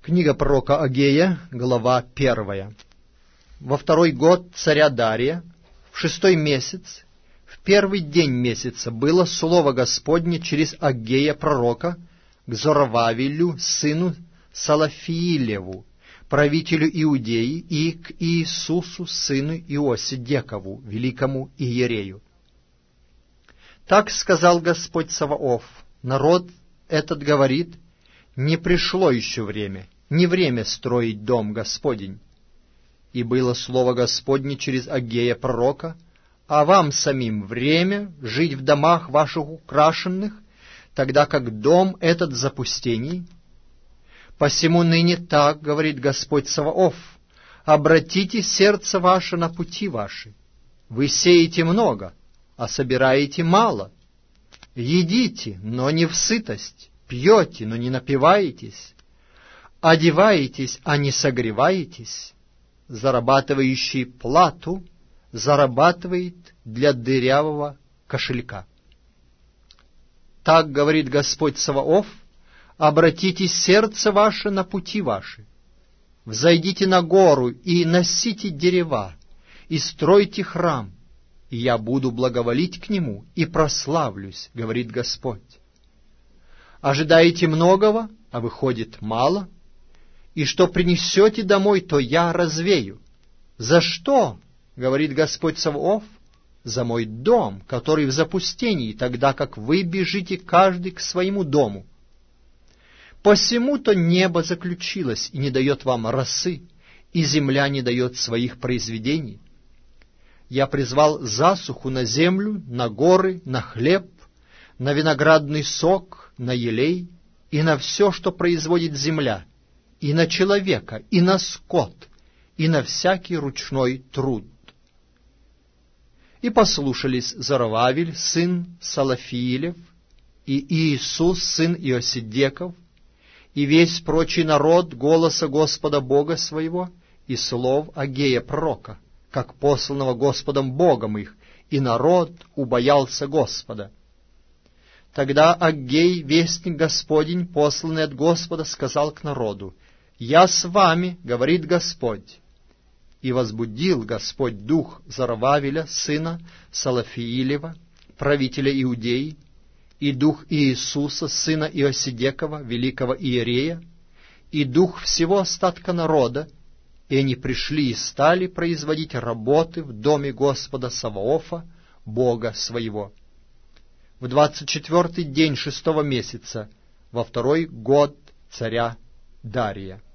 Книга пророка Агея, глава 1. Во второй год царя Дария, в 6-й месяц, в 1-й день месяца, было слово Господне через Агея пророка к Зоровавелю, сыну Салафиилеву, правителю Иудеи, и к Иисусу, сыну Иосидекову, великому иерею. Так сказал Господь Саваоф: народ этот говорит: не пришло еще время, не время строить дом Господень. И было слово Господне через Агея пророка: а вам самим время жить в домах ваших украшенных, тогда как дом этот в запустении. Посему ныне так говорит Господь Саваоф: обратите сердце ваше на пути ваши. Вы сеете много, а собираете мало. Едите, но не в сытость, пьете, но не напиваетесь, одеваетесь, а не согреваетесь. Зарабатывающий плату зарабатывает для дырявого кошелька. Так говорит Господь Саваоф: обратите сердце ваше на пути ваши. Взойдите на гору и носите дерева, и стройте храм, и я буду благоволить к нему и прославлюсь, говорит Господь. Ожидаете многого, а выходит мало, и что принесете домой, то я развею. За что, говорит Господь Саваоф? За мой дом, который в запустении, тогда как вы бежите каждый к своему дому. Посему-то небо заключилось и не дает вам росы, и земля не дает своих произведений. Я призвал засуху на землю, на горы, на хлеб, на виноградный сок, на елей и на все, что производит земля, и на человека, и на скот, и на всякий ручной труд. И послушались Зоровавель, сын Салафиилев, и Иисус, сын Иосидеков, и весь прочий народ голоса Господа Бога своего и слов Агея пророка, как посланного Господом Богом их, и народ убоялся Господа. Тогда Аггей, вестник Господень, посланный от Господа, сказал к народу: «Я с вами, говорит Господь». И возбудил Господь дух Зоровавеля, сына Салафиилева, правителя Иудеи, и дух Иисуса, сына Иосидекова, великого иерея, и дух всего остатка народа, и они пришли и стали производить работы в доме Господа Саваофа, Бога своего. В 24-й день 6-го месяца, во 2-й год царя Дария.